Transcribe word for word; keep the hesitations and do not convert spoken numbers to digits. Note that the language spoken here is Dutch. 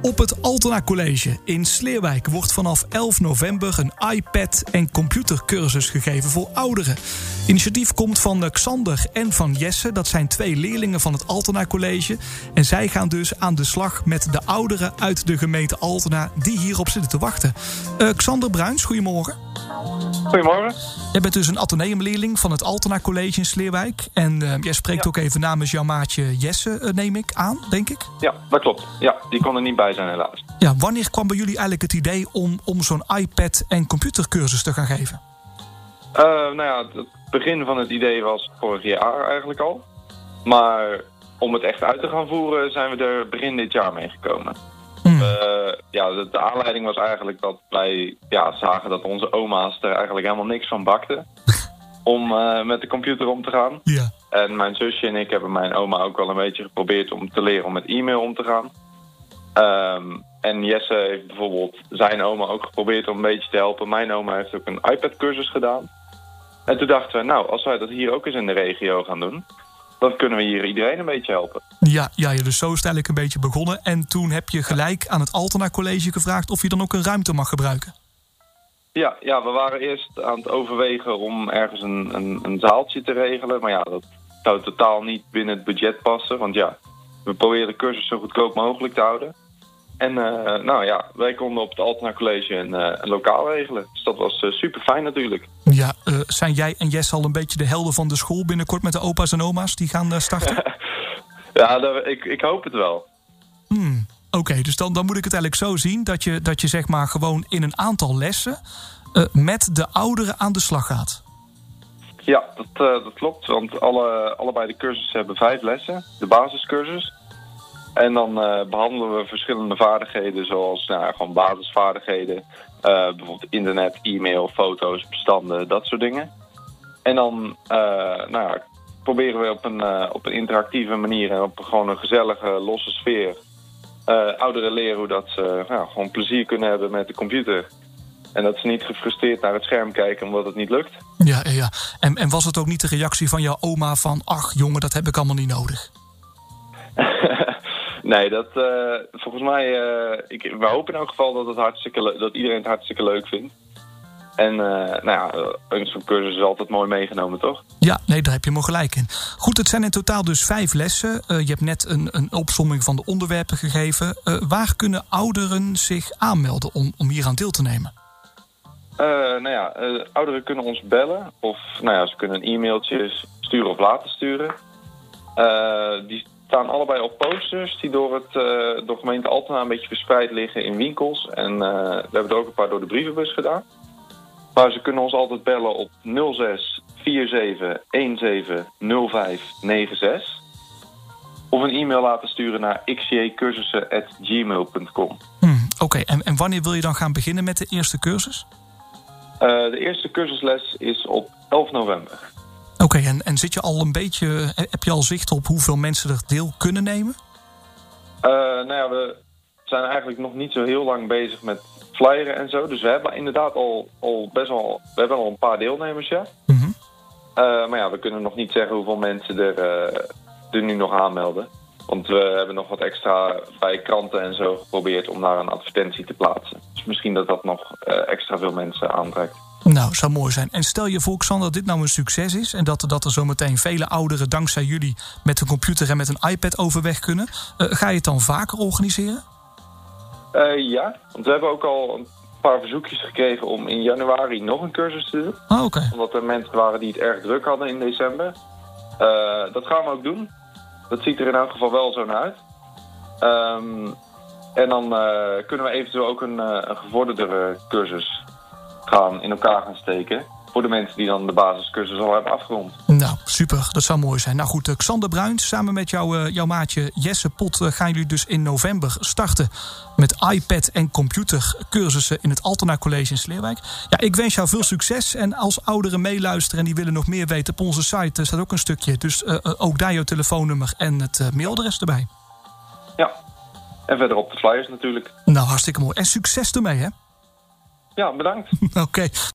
Op het Altena College in Sleerwijk wordt vanaf elf november een iPad- en computercursus gegeven voor ouderen. Initiatief komt van Xander en van Jesse. Dat zijn twee leerlingen van het Altena College. En zij gaan dus aan de slag met de ouderen uit de gemeente Altena die hierop zitten te wachten. Uh, Xander Bruins, goedemorgen. Goedemorgen. Jij bent dus een ateneumleerling van het Altena College in Sleerwijk. En uh, jij spreekt ja. ook even namens jouw maatje Jesse, uh, neem ik aan, denk ik? Ja, dat klopt. Ja, die kon er niet bij zijn helaas. Ja, wanneer kwam bij jullie eigenlijk het idee om, om zo'n iPad- en computercursus te gaan geven? Uh, nou ja, het begin van het idee was vorig jaar eigenlijk al. Maar om het echt uit te gaan voeren zijn we er begin dit jaar mee gekomen. Hmm. Uh, ja, de, de aanleiding was eigenlijk dat wij ja, zagen dat onze oma's er eigenlijk helemaal niks van bakten. om uh, met de computer om te gaan. Ja. En mijn zusje en ik hebben mijn oma ook wel een beetje geprobeerd om te leren om met e-mail om te gaan. Um, en Jesse heeft bijvoorbeeld zijn oma ook geprobeerd om een beetje te helpen. Mijn oma heeft ook een iPad-cursus gedaan. En toen dachten we, nou, als wij dat hier ook eens in de regio gaan doen, dan kunnen we hier iedereen een beetje helpen. Ja, ja, dus zo is het eigenlijk een beetje begonnen. En toen heb je gelijk aan het Altena College gevraagd of je dan ook een ruimte mag gebruiken. Ja, ja, we waren eerst aan het overwegen om ergens een, een, een zaaltje te regelen. Maar ja, dat zou totaal niet binnen het budget passen. Want ja, we proberen de cursus zo goedkoop mogelijk te houden. En uh, nou ja, wij konden op het Altena College een, uh, een lokaal regelen. Dus dat was uh, super fijn natuurlijk. Ja, uh, zijn jij en Jess al een beetje de helden van de school binnenkort met de opa's en oma's die gaan uh, starten? ja, dat, ik, ik hoop het wel. Hmm, Oké, okay, dus dan, dan moet ik het eigenlijk zo zien dat je, dat je zeg maar gewoon in een aantal lessen uh, met de ouderen aan de slag gaat. Ja, dat, uh, dat klopt. Want alle, allebei de cursussen hebben vijf lessen. De basiscursus. En dan uh, behandelen we verschillende vaardigheden zoals nou, gewoon basisvaardigheden. Uh, bijvoorbeeld internet, e-mail, foto's, bestanden, dat soort dingen. En dan uh, nou ja, proberen we op een, uh, op een interactieve manier en op een, gewoon een gezellige, losse sfeer uh, ouderen leren hoe dat ze uh, gewoon plezier kunnen hebben met de computer. En dat ze niet gefrustreerd naar het scherm kijken omdat het niet lukt. Ja, ja. En, en was het ook niet de reactie van jouw oma van ach jongen, dat heb ik allemaal niet nodig? Nee, dat, uh, volgens mij, uh, ik, we hopen in elk geval dat, het hartstikke le- dat iedereen het hartstikke leuk vindt. En uh, nou ja, een zo'n cursus is altijd mooi meegenomen, toch? Ja, nee, daar heb je me gelijk in. Goed, het zijn in totaal dus vijf lessen. Uh, je hebt net een, een opsomming van de onderwerpen gegeven. Uh, waar kunnen ouderen zich aanmelden om, om hier aan deel te nemen? Uh, nou ja, uh, ouderen kunnen ons bellen. Of nou ja, ze kunnen een e-mailtje sturen of laten sturen. Uh, die staan allebei op posters die door, het, uh, door gemeente Altena een beetje verspreid liggen in winkels. En uh, we hebben er ook een paar door de brievenbus gedaan. Maar ze kunnen ons altijd bellen op nul zes vier zeven een zeven nul vijf negen zes. Of een e-mail laten sturen naar x j cursussen at gmail punt com. Hmm, Oké, okay. en, en wanneer wil je dan gaan beginnen met de eerste cursus? Uh, de eerste cursusles is op elf november. Oké, okay, en, en zit je al een beetje, heb je al zicht op hoeveel mensen er deel kunnen nemen? Uh, nou ja, we zijn eigenlijk nog niet zo heel lang bezig met flyeren en zo. Dus we hebben inderdaad al, al best wel, we hebben al een paar deelnemers, ja. Mm-hmm. Uh, maar ja, we kunnen nog niet zeggen hoeveel mensen er, uh, er nu nog aanmelden. Want we hebben nog wat extra bij kranten en zo geprobeerd om daar een advertentie te plaatsen. Dus misschien dat dat nog uh, extra veel mensen aantrekt. Nou, zou mooi zijn. En stel je voor, Xander, dat dit nou een succes is en dat, dat er zometeen vele ouderen dankzij jullie met een computer en met een iPad overweg kunnen. Uh, ga je het dan vaker organiseren? Uh, ja, want we hebben ook al een paar verzoekjes gekregen om in januari nog een cursus te doen. Ah, oké. Okay. Omdat er mensen waren die het erg druk hadden in december. Uh, dat gaan we ook doen. Dat ziet er in elk geval wel zo naar uit. Um, en dan uh, kunnen we eventueel ook een, uh, een gevorderde cursus gaan in elkaar gaan steken. Voor de mensen die dan de basiscursus al hebben afgerond. Nou, super. Dat zou mooi zijn. Nou goed, uh, Xander Bruins, samen met jou, uh, jouw maatje Jesse Pot uh, gaan jullie dus in november starten met iPad en computercursussen in het Altena College in Sleerwijk. Ja, ik wens jou veel succes. En als ouderen meeluisteren en die willen nog meer weten, op onze site uh, staat ook een stukje. Dus uh, uh, ook daar jouw telefoonnummer en het uh, mailadres erbij. Ja, en verder op de flyers natuurlijk. Nou, hartstikke mooi. En succes ermee, hè? Ja, bedankt. Oké. Okay.